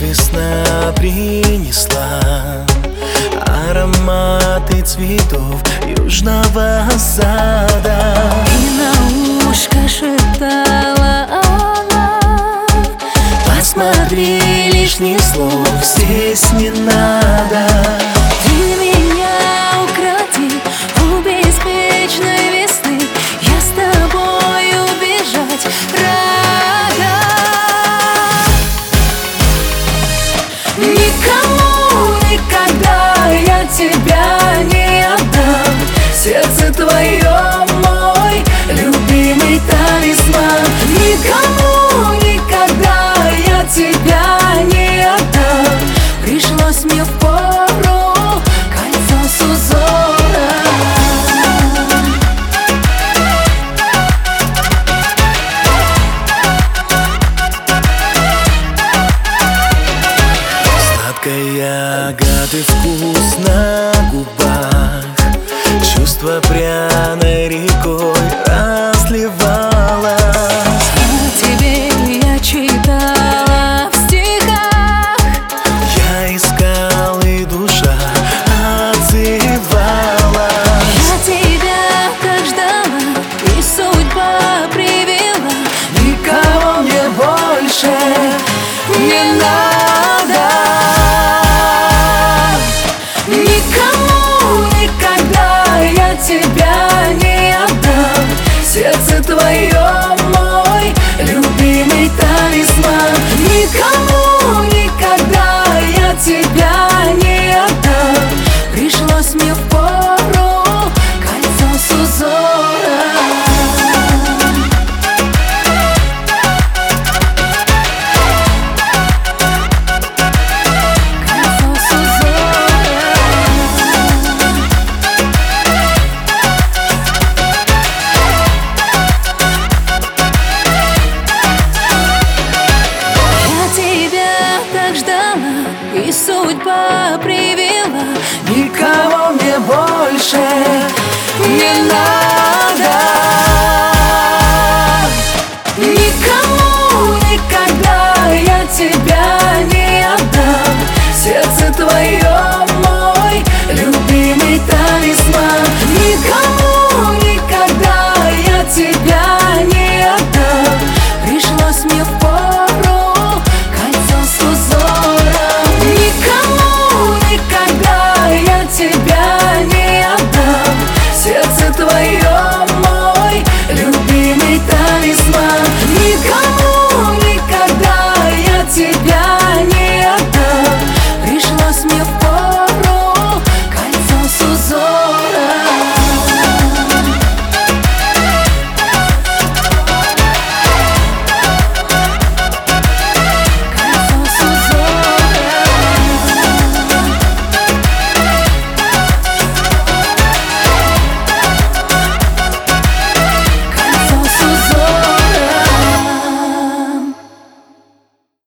весна принесла ароматы цветов южного сада. И на ушко шептала она: посмотри, лишних слов здесь не надо. ты меня укроти у беспечной весны, я с тобою бежать рада. Никому никогда я тебя не отдам. Сердце твое мой любимый талисман. Никому никогда я тебя не отдам. Пришлось мне впору кольцо с узором. Сладкой ягоды вкус на губах, чувство пряной рекой разливалось. О тебе я читала в стихах, Я искал, и душа отзывалась. я тебя так ждала, и судьба привела. Никого мне больше не надо. Никому никогда я тебя не отдам. Сердце твое мой любимый талисман. Никому никогда я тебя не отдам. Пришлось мне впору кольцо с узором. Кольцо с узором. Я тебя так ждала, и судьба привела. Никого мне больше не надо.